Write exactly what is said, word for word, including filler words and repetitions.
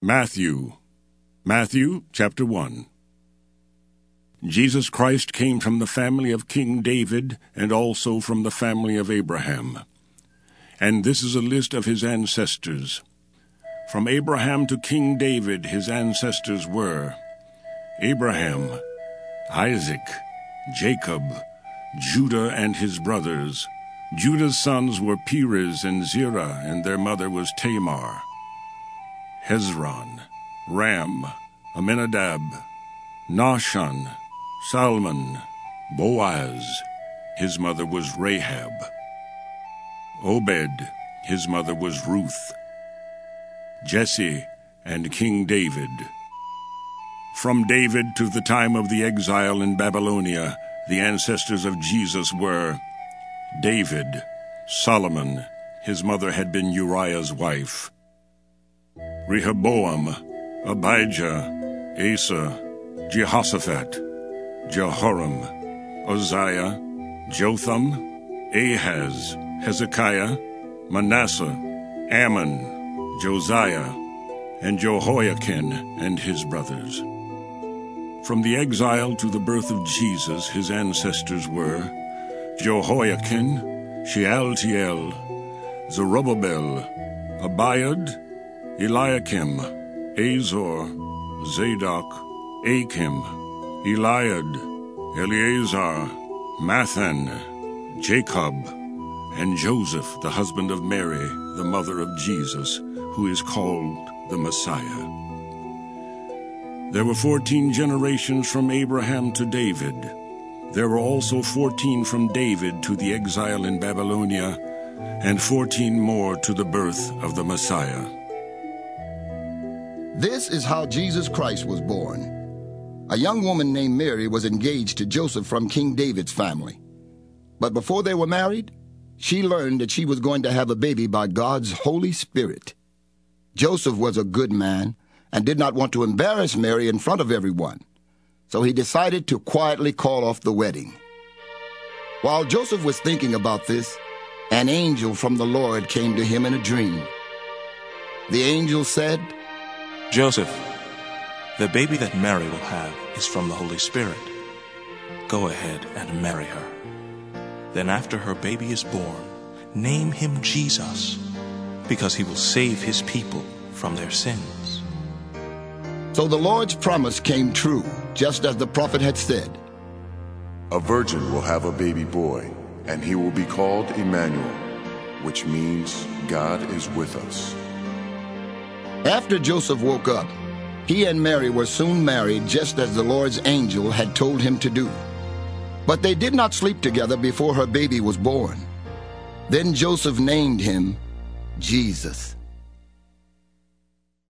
Matthew. Matthew chapter one. Jesus Christ came from the family of King David and also from the family of Abraham. And this is a list of his ancestors. From Abraham to King David his ancestors were Abraham, Isaac, Jacob, Judah and his brothers. Judah's sons were Perez and Zerah, and their mother was Tamar. Hezron, Ram, Amminadab, Nahshon, Salmon, Boaz, his mother was Rahab. Obed, his mother was Ruth. Jesse and King David. From David to the time of the exile in Babylonia, the ancestors of Jesus were David, Solomon, his mother had been Uriah's wife. Rehoboam, Abijah, Asa, Jehoshaphat, Jehoram, Uzziah, Jotham, Ahaz, Hezekiah, Manasseh, Ammon, Josiah, and Jehoiakim and his brothers. From the exile to the birth of Jesus, his ancestors were Jehoiakim, Shealtiel, Zerubbabel, Abiad, Eliakim, Azor, Zadok, Achim, Eliad, Eleazar, Mathan, Jacob, and Joseph, the husband of Mary, the mother of Jesus, who is called the Messiah. There were fourteen generations from Abraham to David. There were also fourteen from David to the exile in Babylonia, and fourteen more to the birth of the Messiah. This is how Jesus Christ was born. A young woman named Mary was engaged to Joseph from King David's family. But before they were married, she learned that she was going to have a baby by God's Holy Spirit. Joseph was a good man and did not want to embarrass Mary in front of everyone, so he decided to quietly call off the wedding. While Joseph was thinking about this, an angel from the Lord came to him in a dream. The angel said, Joseph, the baby that Mary will have is from the Holy Spirit. Go ahead and marry her. Then after her baby is born, name him Jesus, because he will save his people from their sins. So the Lord's promise came true, just as the prophet had said. A virgin will have a baby boy, and he will be called Emmanuel, which means God is with us. After Joseph woke up, he and Mary were soon married, just as the Lord's angel had told him to do. But they did not sleep together before her baby was born. Then Joseph named him Jesus,